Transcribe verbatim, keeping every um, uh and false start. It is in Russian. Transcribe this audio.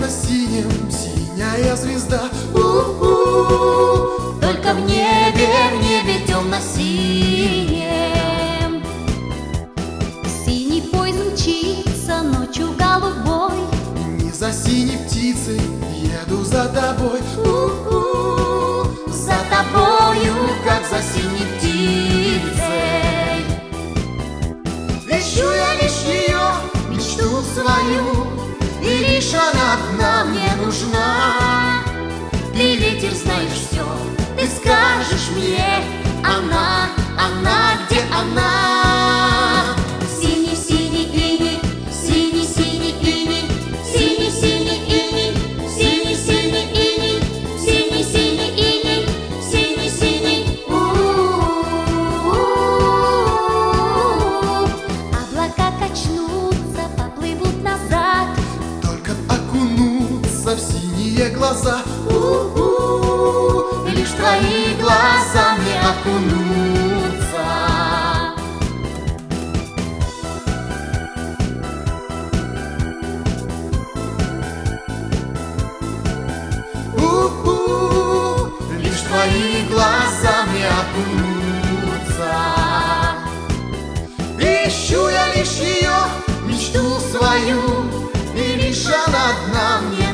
темно-синем синяя звезда. У-у-у. Только в небе, в небе темно-синем. Синий поезд мчится ночью голубой. Не за синей птицей еду за тобой. У-у. За тобою, как за синей птицей. Ищу я лишь ее, мечту свою, и лишь она одна мне нужна. Ты, ветер, знаешь все, ты скажешь мне, она, она, где она? Синий-синий иней, синий-синий иней, синий-синий иней, синий-синий иней, синий-синий иней, синий-синий. У-у-у. Облака качнутся, поплывут назад, Только б окунуться в синие глаза. У-у. лишь твои глаза мне окунутся. У-у. Лишь твои глаза мне окунутся. Ищу я лишь ее, мечту свою, и лишь она одна мне